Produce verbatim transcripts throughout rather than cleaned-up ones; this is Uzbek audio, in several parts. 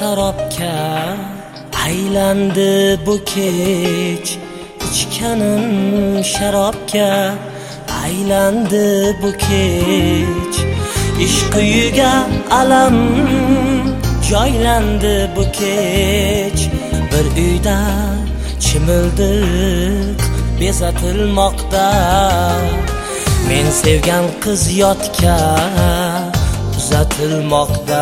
sharobga aylandi bu kech, ichganim sharobga aylandi bu kech. Ishq uyiga alam joylandi bu kech. Bir uyda chimildiq bezatilmoqda. Men sevgan qiz yotga uzatilmoqda.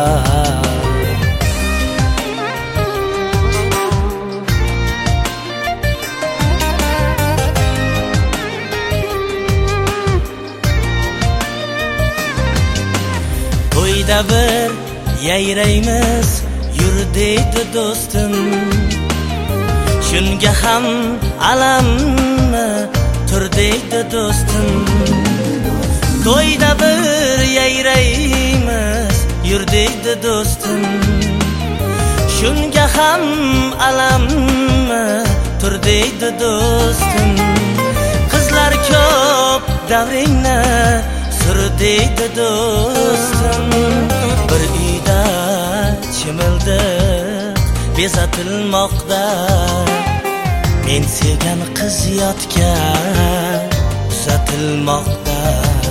To'yda bir yayraymiz, yur deydi do'stim. Shunga ham alammi tur deydi do'stim. To'yda bir yayraymiz, yur deydi do'stim. Shunga ham alammi tur deydi do'stim. Qizlar ko'p davringni sur deydi do'stim. Bir uyda chimildiq bezatilmoqda. Men sevgan qiz yotga uzatilmoqda.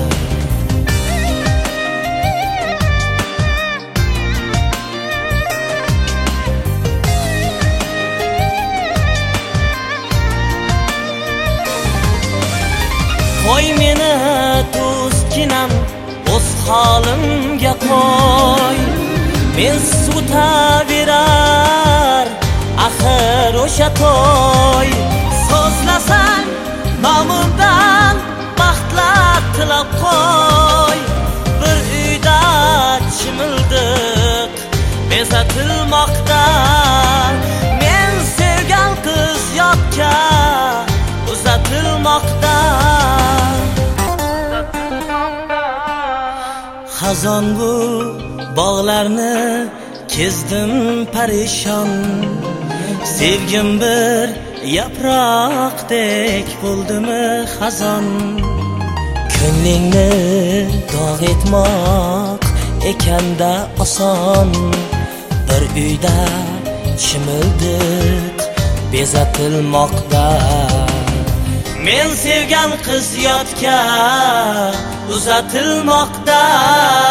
Qo'y meni do'stginam, o'z holimga qo'y. Men sutaverar axir o'sha to'y. So'zlasang nomimdan baxtlar tilab qo'y. Bir uyda chimildiq bezatilmoqda. Men sevgan qiz yotga uzatilmoqda. Xazon bu bog'larni kezdim parishon. Sevgim bir yaproqdek bo'ldimi xazon. Ko'nglingni dog' etmoq ekanda oson. Bir uyda chimildiq bezatilmoqda. Men sevgan qiz yotga uzatilmoqda.